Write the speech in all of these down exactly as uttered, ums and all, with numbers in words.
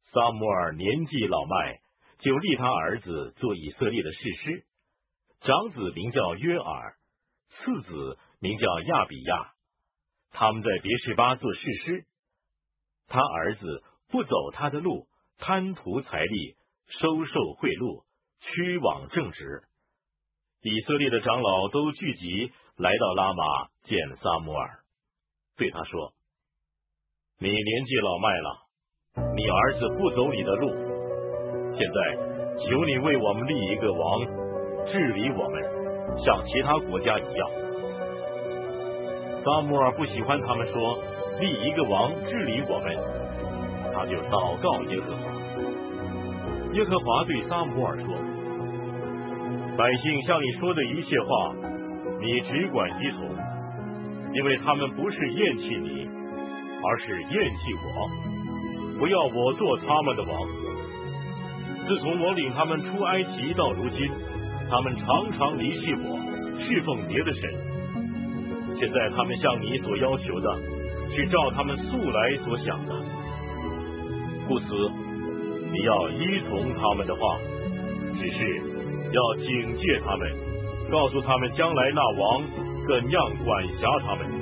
撒母耳年纪老迈，就立他儿子做以色列的士师。长子名叫约尔，次子名叫亚比亚。他们在别是巴做士师。他儿子不走他的路，贪图财力，收受贿赂，屈枉正直。以色列的长老都聚集来到拉玛见撒母耳，对他说：你年纪老迈了，你儿子不走你的路，现在求你为我们立一个王，治理我们，像其他国家一样。撒母耳不喜欢他们说立一个王治理我们，他就祷告耶和华。耶和华对撒母耳说：百姓向你说的一切话，你只管依从，因为他们不是厌弃你，而是厌弃我，不要我做他们的王。自从我领他们出埃及到如今，他们常常离弃我，侍奉别的神。现在他们向你所要求的，是照他们素来所想的。故此，你要依从他们的话，只是要警戒他们，告诉他们将来那王怎样管辖他们。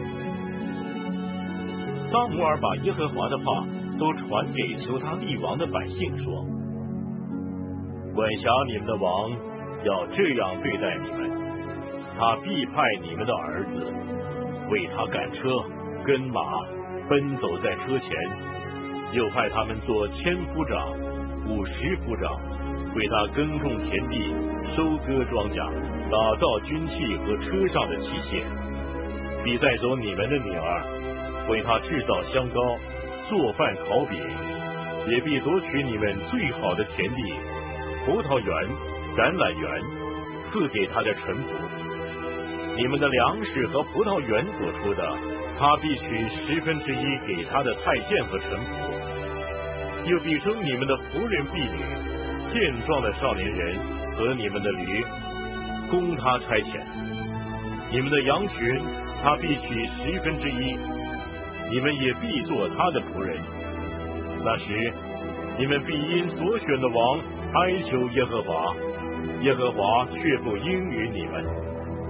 撒母耳把耶和华的话都传给求他立王的百姓，说：管辖你们的王要这样对待你们，他必派你们的儿子为他赶车跟马，奔走在车前，又派他们做千夫长、五十夫长，为他耕种田地，收割庄稼，打造军器和车上的器械，必带走你们的女儿，为他制造香膏，做饭烤饼，也必夺取你们最好的田地、葡萄园、橄榄园，赐给他的臣仆。你们的粮食和葡萄园所出的，他必取十分之一给他的太监和臣仆，又必生你们的仆人婢女、健壮的少年人和你们的驴，供他差遣。你们的羊群，他必取十分之一，你们也必做他的仆人。那时，你们必因所选的王哀求耶和华，耶和华却不应允你们。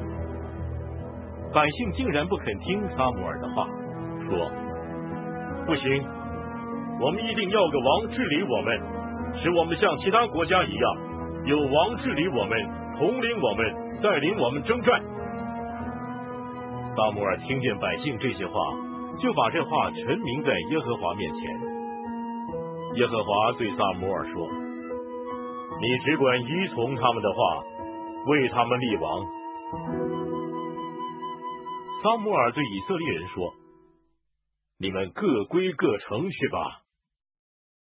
百姓竟然不肯听撒母耳的话，说：不行，我们一定要个王治理我们，使我们像其他国家一样，有王治理我们，统领我们，带领我们征战。撒母耳听见百姓这些话，就把这话陈明在耶和华面前。耶和华对撒母耳说：你只管依从他们的话，为他们立王。撒母耳对以色列人说：你们各归各城去吧，